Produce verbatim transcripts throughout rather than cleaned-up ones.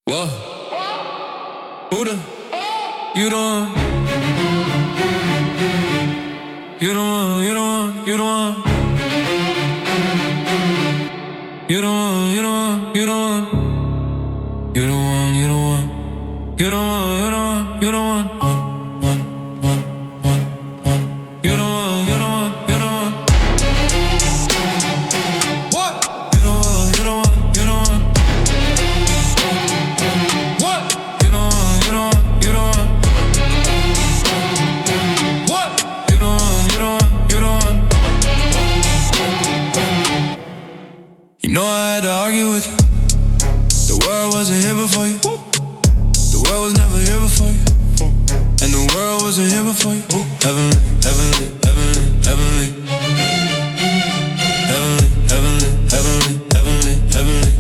Whoa. Who the? You the one. You the one, you the one, you the one. You the one, you the one, you the one. You the one, you the one. You the one, you the one, you the one. One, one, one, one, one. You the one, you the one, you the one. What? You the one, you the one, you the one. What? You the one, you the one, you the one. What? You the one, you the one, you the one. You know I had to argue with you. The world wasn't here before you. The world was never here before you. And the world wasn't here before you. Heavenly, heavenly, heavenly, heavenly. Heavenly, heavenly, heavenly, heavenly, heavenly.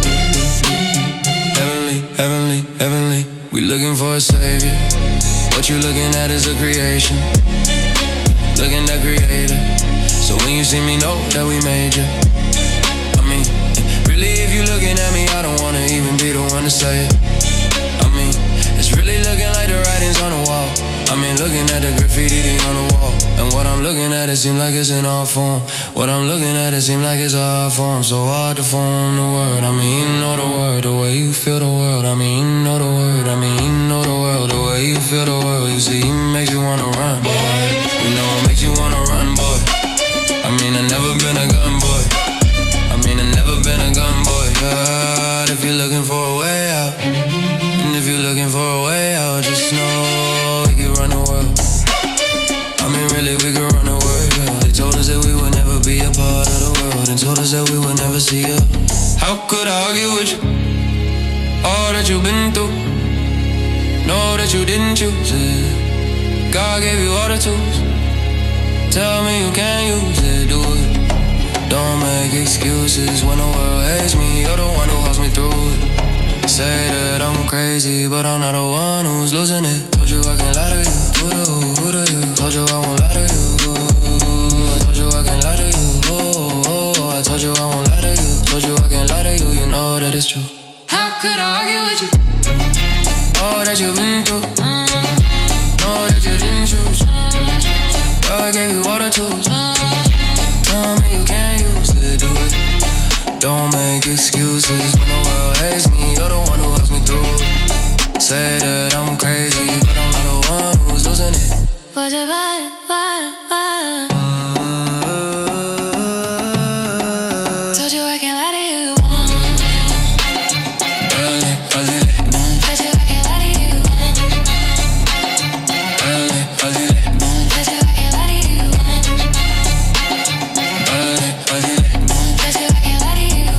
Heavenly, heavenly, heavenly. We looking for a savior. What you looking at is a creation. Looking at creator. So when you see me, know that we made you. I mean, really if you looking at me, I don't wanna even be the one to say it. I mean, it's really looking like the writing's on the wall. I mean, looking at the graffiti on the wall. And what I'm looking at, it seems like it's in art form. What I'm looking at, it seems like it's a art form. So hard to form the word. I mean, you know the word, the way you feel the world. I mean, you know the word. I mean, you know the world, the way you feel the world. You see, it makes you wanna run, boy. You know it makes you wanna run, boy. I mean, I never been a gun boy. I mean, I never been a gun boy. Yeah, if you're looking for a way out. And if you're looking for a way out, just know we can run the world. I mean, really, we can run the world, yeah. They told us that we would never be a part of the world, and told us that we would never see it. How could I argue with you? All that you've been through, know that you didn't choose it. God gave you all the tools. Tell me you can't use it, do it. Don't make excuses when the world hates me. You're the one who helps me through it. Say that I'm crazy, but I'm not the one who's losing it. Told you I can't lie to you. Who the who, who the you? Told you I won't lie to you. I told you I can't lie to you. Oh, oh, I told you I won't lie to you. Told you I can't lie to you. You know that it's true. How could I argue with you? All that you've been through, know that you didn't choose. God gave you all the tools. Tell me you can't use it, do it. Don't make excuses when the world hates me. You're the one who helps me through it. Say that I'm crazy, but I'm not the one who's losing it. What's it, why, why, why? Told you I can't lie to you. Told you I can't lie to you. Told you I can't lie to you. Told you I can't lie to you.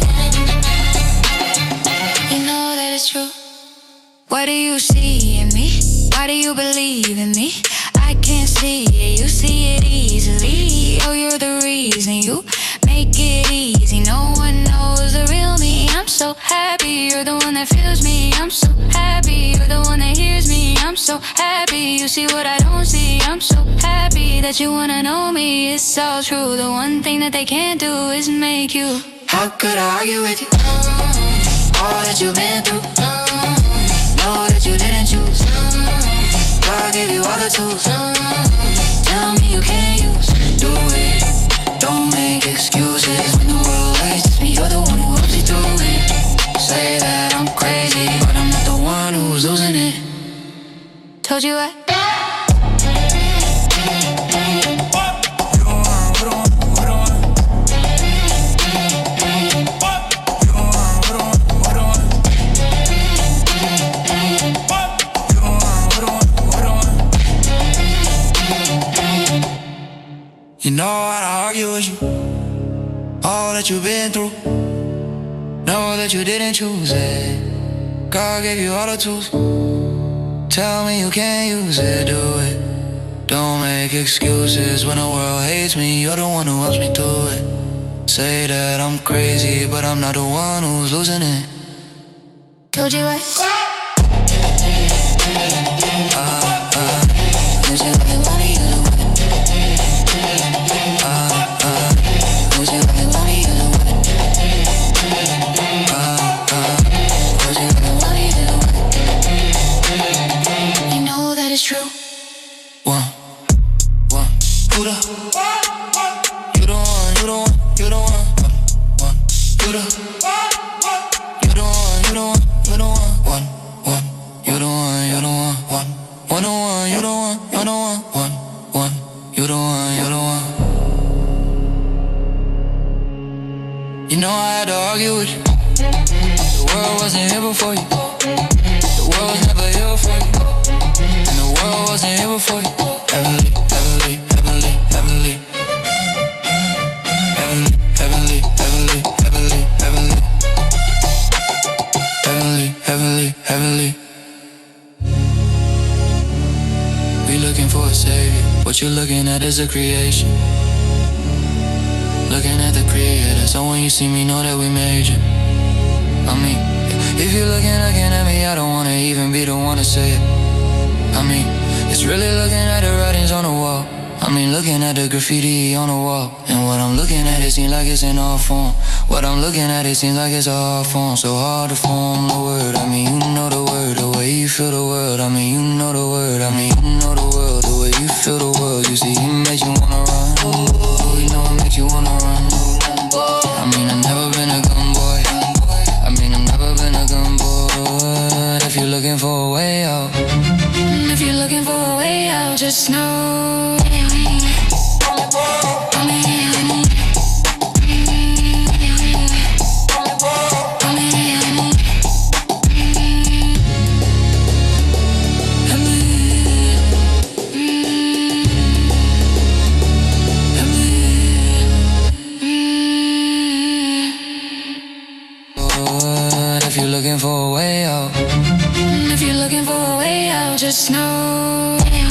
You know that it's true. What do you see in me? Why do you believe in me? I can't see it, you see it easily. Oh, you're the reason, you make it easy. No one knows the real me. I'm so happy you're the one that feels me. I'm so happy you're the one that hears me. I'm so happy you see what I don't see. I'm so happy that you wanna know me. It's all true. The one thing that they can't do is make you. How could I argue with you? All that you've been through, know that you didn't choose. God gave you all the tools. Tell me you can't use. Do it. Don't make excuses when the world hates me. You're the one who helps me through it. Say that I'm crazy, but I'm not the one who's losing it. Told you I. You know how to argue with you. All that you've been through, know that you didn't choose it. God gave you all the tools. Tell me you can't use it, do it. Don't make excuses when the world hates me. You're the one who helps me through it. Say that I'm crazy, but I'm not the one who's losing it. Told you I. Uh, uh, told you I wanted you. Told you I wanted you. wasn't here before you. The world was never here for you. And the world wasn't here before you. Heavenly, heavenly, heavenly, heavenly. Heavenly, heavenly, heavenly, heavenly, heavenly. Heavenly, heavenly, heavenly. We looking for a savior. What you looking at is a creation. Looking at the creator. So when you see me, know that we made you. I mean, if you're looking, looking at me, I don't wanna even be the one to say it. I mean, it's really looking at the writings on the wall. I mean, looking at the graffiti on the wall. And what I'm looking at, it seems like it's in art form. What I'm looking at, it seems like it's a hard form. So hard to form the word. I mean, you know the word, the way you feel the world. I mean, you know the word. I mean, you know the world, the way you feel the world. You see, he makes you wanna run. Oh, you know it makes you wanna run. I mean, I've never been a gun boy. I mean, I've never been a gun boy. If you're looking for a way out, if you're looking for a way out, just know. If you're looking for a way out, if you're looking for a way out, just know.